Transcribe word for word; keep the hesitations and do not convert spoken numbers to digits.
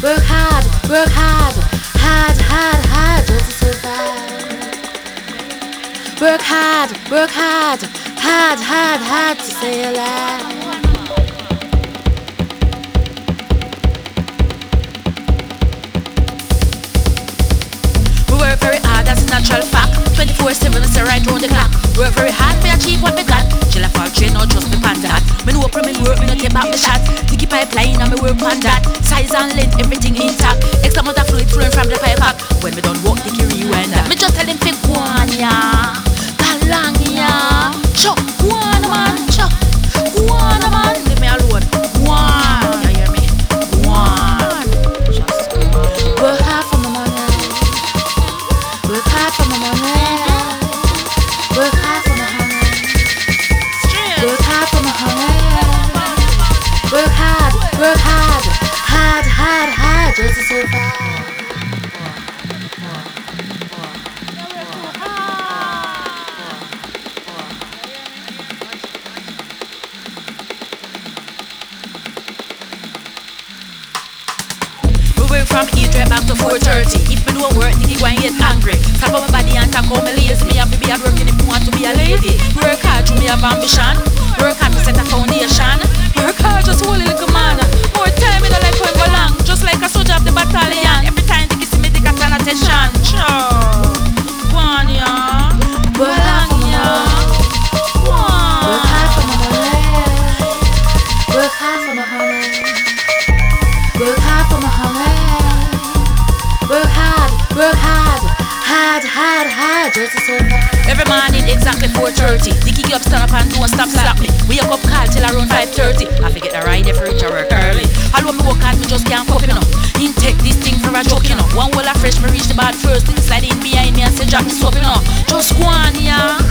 Work hard, work hard, hard, hard, hard, just to survive. Work hard, work hard, hard, hard, hard to stay alive. We work very hard, that's a natural fact. twenty-four seven, it's right round the clock. Work very hard to achieve what we got. Chill a fall train, not just me pan that. Me know for me work, me no take back the shot. Sticky pipeline and me work on that. Size and length, everything intact. Extra amount of fluid flowing from the pipe back. When me done walk, sticky rewind that. Me just tell him pick one, yeah. Galang, yeah. Chuck, one man, chuck. One man, leave me alone. One, you hear me? One. Just mm. Work hard for my money. Work hard for my money. Work hard for my honey. Work hard for my honey. Work hard, work hard, hard, hard, hard, just to survive. We work from eight right back to four thirty. If me don't work, nigga go and get angry. Tap on my body and talk how me lazy. Me have to be a working if me want to be a lady. Work hard, to me have ambition. Work hard to set a foundation. Work hard, just hold a little man. More time in the life when go long. Just like a soldier of the battalion. Every time they see me, they got an attention. Sure. One, yeah. Work hard, yeah. One. Work hard for my money. Work hard for my honey. Work hard for my honey. Work hard, work hard, hard, hard, hard, just to survive. Every morning exactly four thirty. Dicky get up, stand up and don't stop, slap me. We wake up call till around five thirty. I forget the ride if reach work early. Although me work hard, me just can't fuck, you know. He take this thing for a joke, you know. One wall of fresh, me reach the bad first. Thing slide in behind me and say drop me soap, you know. Just go on, yeah.